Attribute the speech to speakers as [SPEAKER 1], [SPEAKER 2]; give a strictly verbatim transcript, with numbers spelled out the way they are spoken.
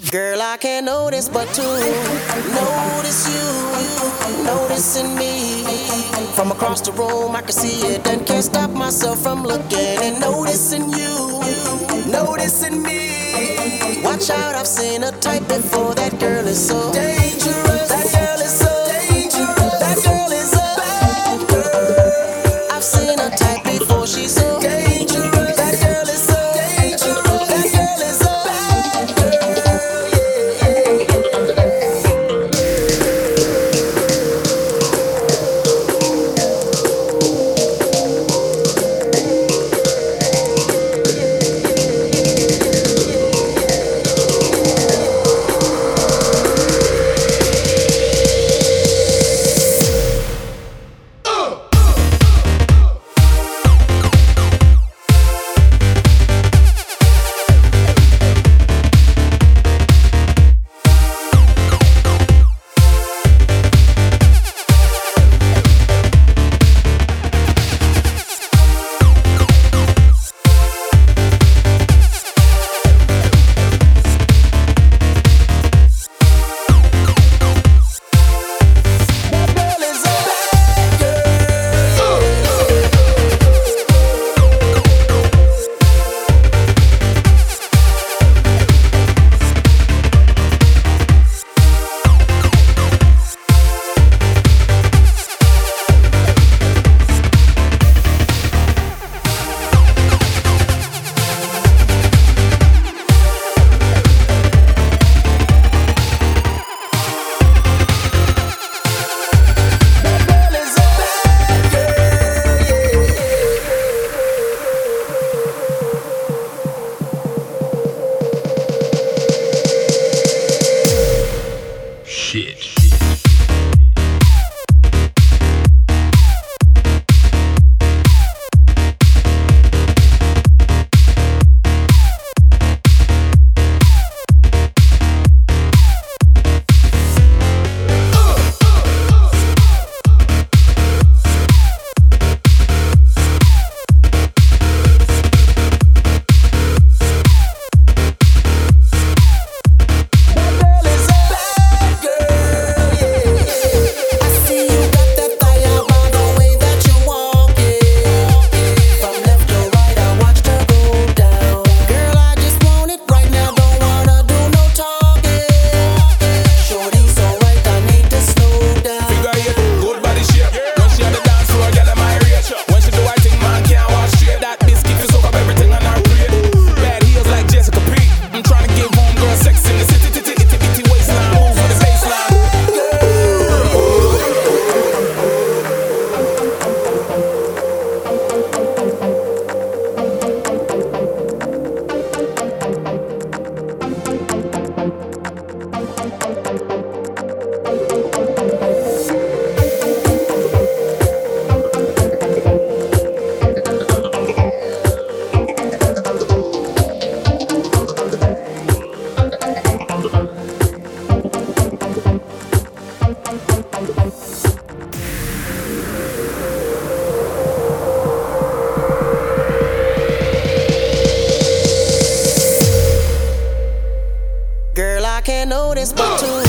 [SPEAKER 1] Girl, I can't notice but to notice you, noticing me. From across the room, I can see it and can't stop myself from looking and noticing you, noticing me. Watch out, I've seen a type before. That girl is so dangerous. That girl is so dangerous. That girl is a bad girl. I've seen a type before. She's so dangerous. That girl is so dangerous. That girl is a bad girl. Girl, I can't notice but to